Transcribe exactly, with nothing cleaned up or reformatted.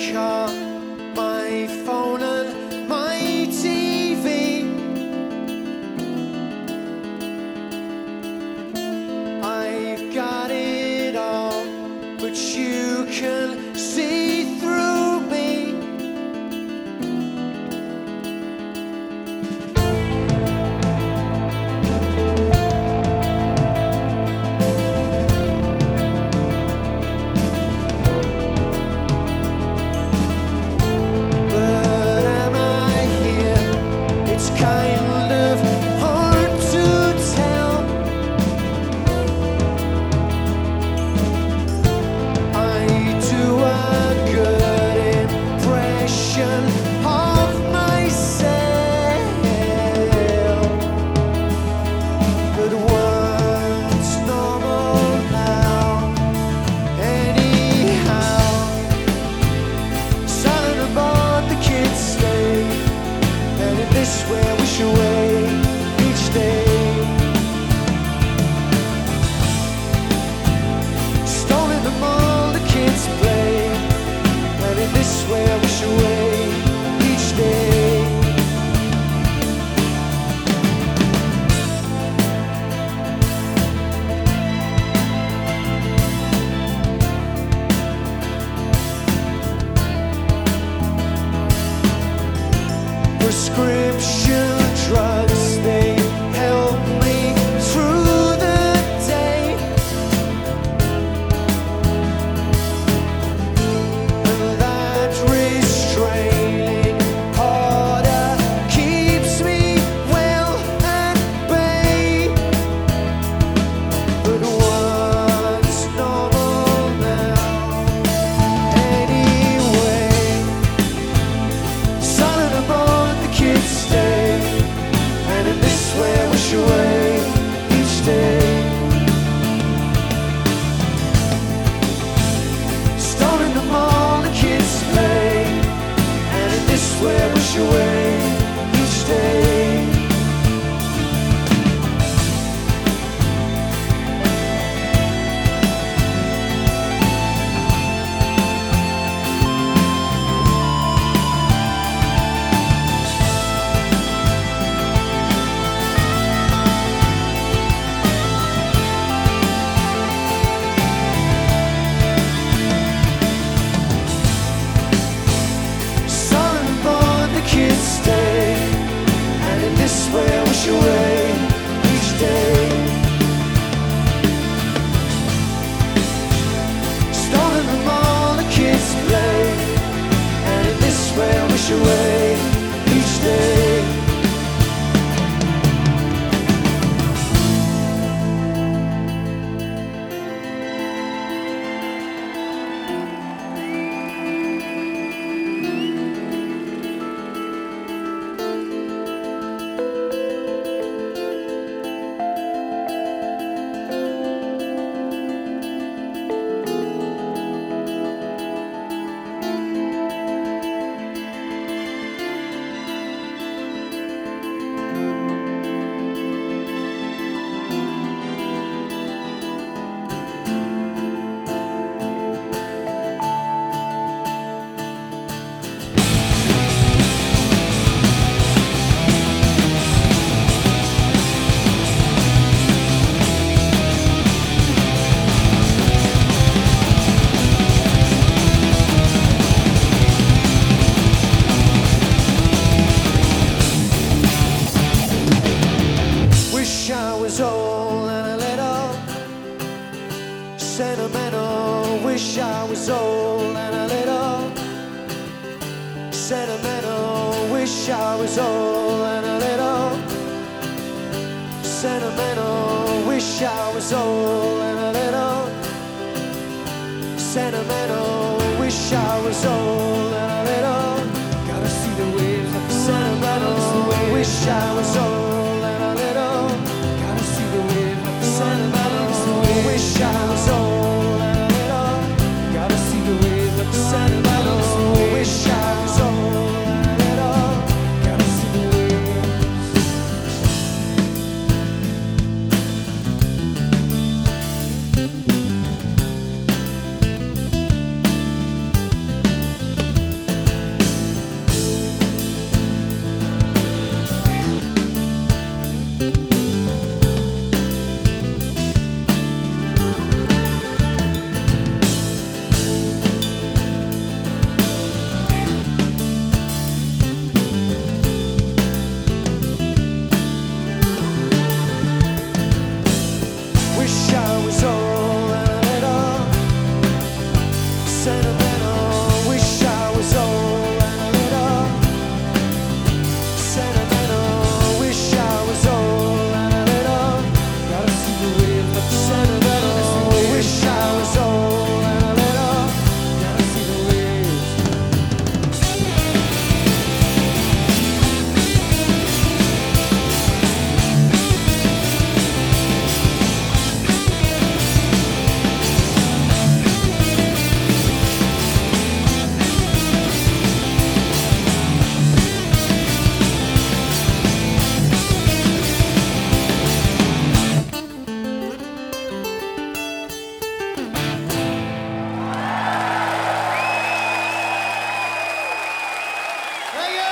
car, my phone and my T V. I've got it all, but you can see through me. But am I here? It's kind of hard to tell. I do a good impression of myself, but what's normal now? Anyhow, silent about the kids stay, and in this way we should wait each day. Stolen the mall the kids play, and in this way we should wait each day. Prescription drugs, they help me through the day. And that restraining order keeps me well at bay. But what's normal now? Anyway, silent about the kids stay, and in this way we should wait each day. Stolen the mall the kids play, and in this way we should wait each day. Silent but the kids stay, and in this way we should wait each day. Stolen the mall the kids play, and in this way we should wait each day. Wish I was old and a little sentimental. Wish I was old and a little sentimental. Wish I was old and a little sentimental. Wish I was old and a little sentimental. Wish I was old and a little. Gotta see the waves of sentimental. Wish I was old and a little. Gotta see the waves of sentimental. Wish I was old and a little. Gotta see the waves of sentimental. Wish I was old and a little. Gotta see the waves. Thank you.